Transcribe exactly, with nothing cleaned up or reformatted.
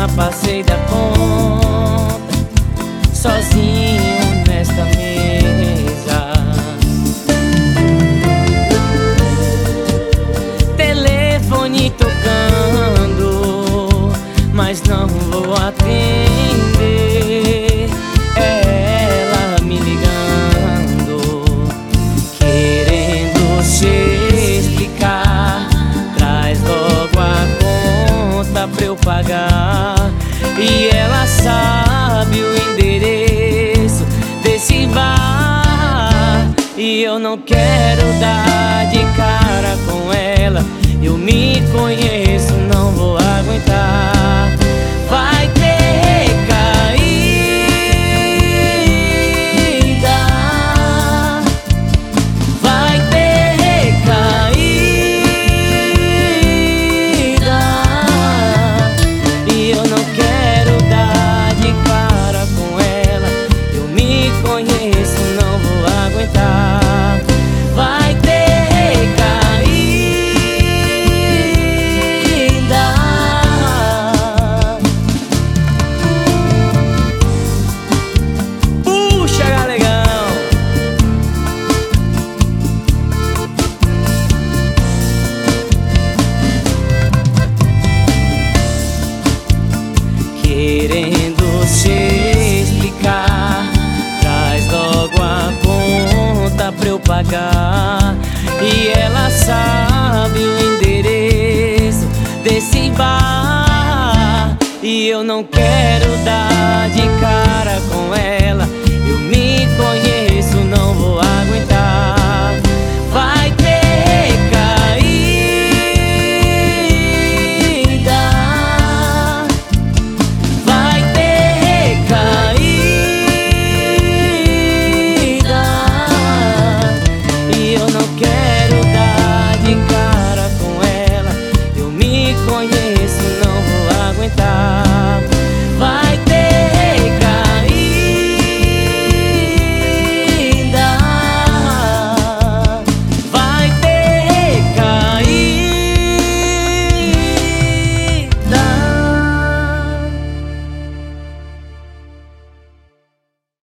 já passei da conta, sozinho nesta mesa. Telefone tocando, mas não vou atender. É ela me ligando, querendo se explicar. Traz logo a conta pra eu pagar. E ela sabe o endereço desse bar, e eu não quero dar de cara com ela. Eu me conheço, não vou aguentar. Vai ter recaída, vai ter recaída, e eu não quero dar de cara com ela. Eu me conheço, não vou aguentar. Vai ter recaída. Puxa, galegão. Querendo se explicar, traz logo a conta pra eu pagar. E ela sabe o endereço desse bar, e eu não quero dar de cara com ela. Eu me conheço,